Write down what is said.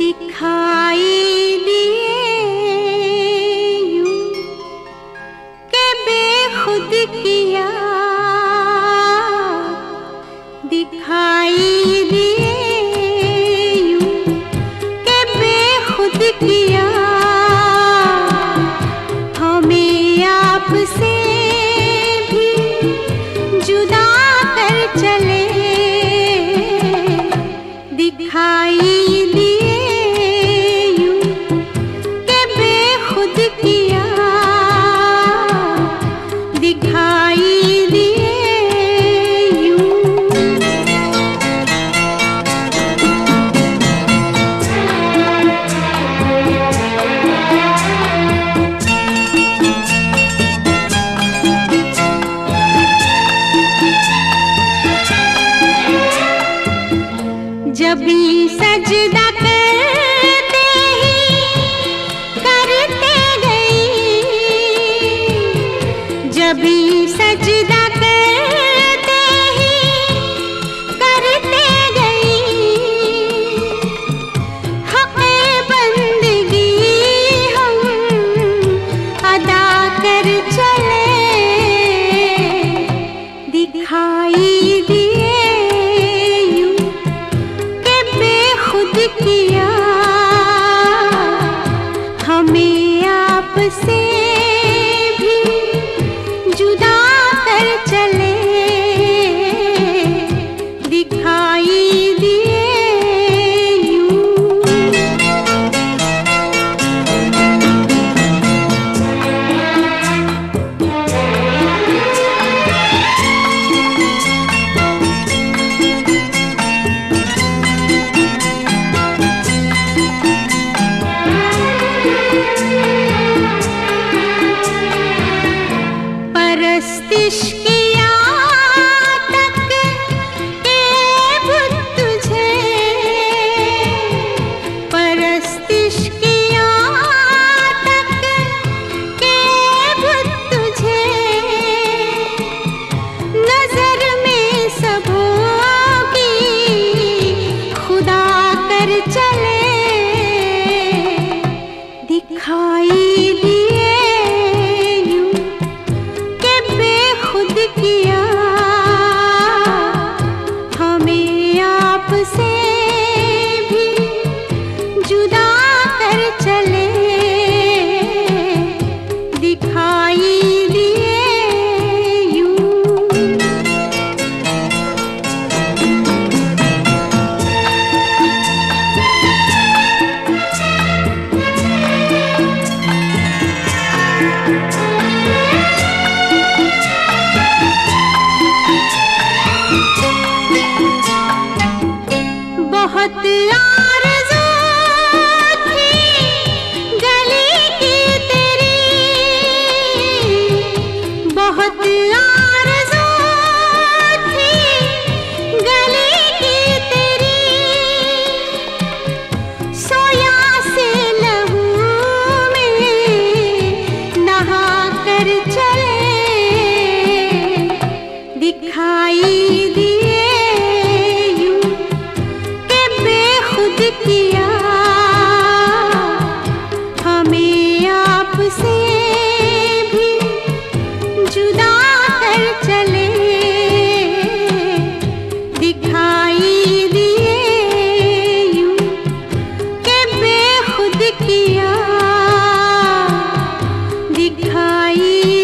दिखाई दिए यूं के बेखुद किया, दिखाई दिए यूं के बेखुद किया, हमें आपसे भी जुदा कर चले, दिखाई जब सजदा करते ही करते गई, जब सजदा करते ही करते गई, हक़े बंदगी हम अदा कर चले, दिखाई दिए किया, हमें आपसे भी जुदा कर चले, दिखाई दिए यूं। परस्तिश किया तक के बुत तुझे, परस्तिश किया तक के बुत तुझे, नजर में सबों की खुदा कर चले, दिखाई दिए किया, हमें आपसे भी जुदा कर चले, दिखाई दिए यूं। बहुत आरज़ू थी गली की तेरी, बहुत आरज़ू थी गली की तेरी, सोया से लहू में नहा कर चले, दिखाई दिए किया, हमें आपसे भी जुदा कर चले, दिखाई दिए यूं के बेखुद किया, दिखाई